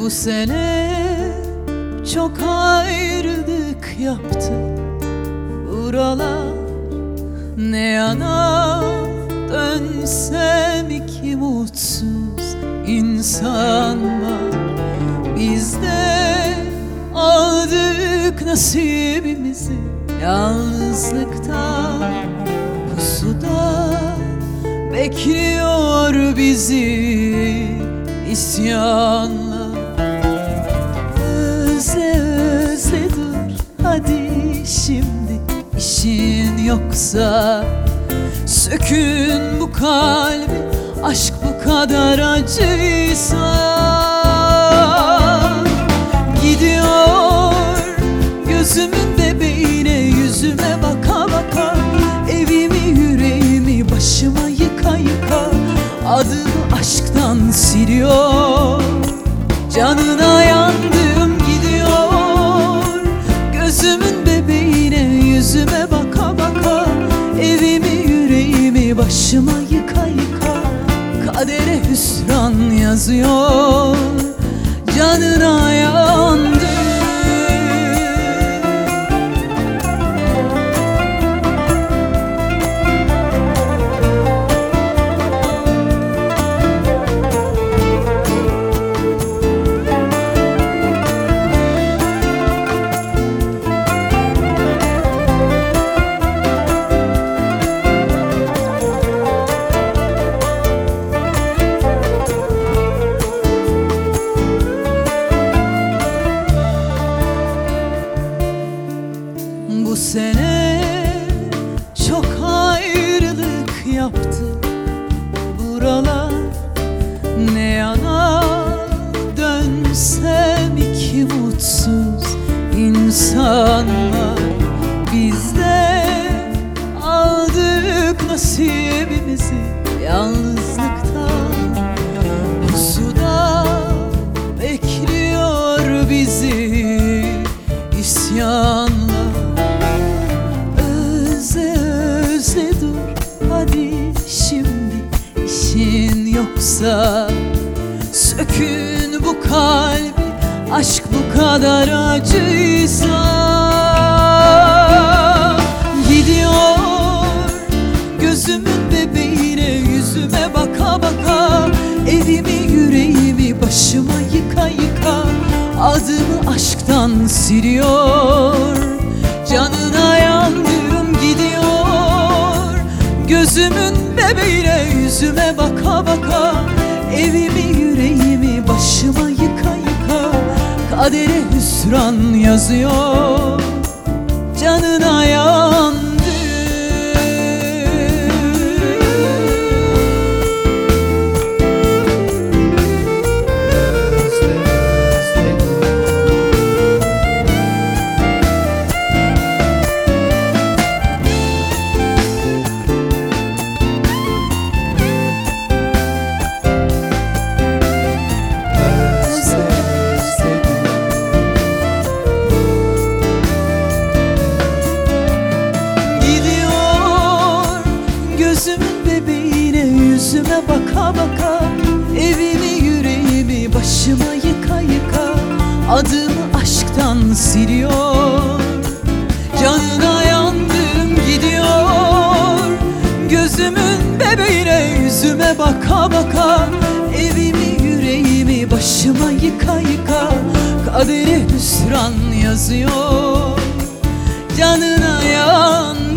Bu sene çok ayrılık yaptı buralar. Ne yana dönsem iki mutsuz insan var. Biz de aldık nasibimizi yalnızlıktan. Pusuda bekliyor bizi isyanla. Özle özle dur hadi şimdi, işin yoksa sökün bu kalbi, aşk bu kadar acıysa. Gidiyor gözümün bebeğine, yüzüme baka baka, evimi yüreğimi başıma yıka yıka, adımı aşktan siliyor. Canına yandım gidiyor gözümün bebeğine, yüzüme baka baka, evimi yüreğimi başıma yıka yıka, kadere hüsran yazıyor. Canına yandım. Bu sene çok ayrılık yaptı buralar. Ne yana dönsem iki mutsuz insan var. Biz de aldık nasibimizi yalnızlıktan. Pusuda bekliyor bizi isyanla. Özle dur hadi şimdi, işin yoksa sökün bu kalbi, aşk bu kadar acıysa. Gidiyor gözümün bebeğine, yüzüme baka baka, evimi yüreğimi başıma yıka yıka, adımı aşktan siliyor. Canına yandım gidiyor gözümün bebeğine, yüzüme baka baka, evimi yüreğimi başıma yıka yıka, kadere hüsran yazıyor. Canına yandım. Yüzüme baka baka, evimi yüreğimi başıma yıka yıka, adımı aşktan siliyor. Canına yandım gidiyor gözümün bebeğine, yüzüme baka baka, evimi yüreğimi başıma yıka yıka, kadere hüsran yazıyor. Canına yandım.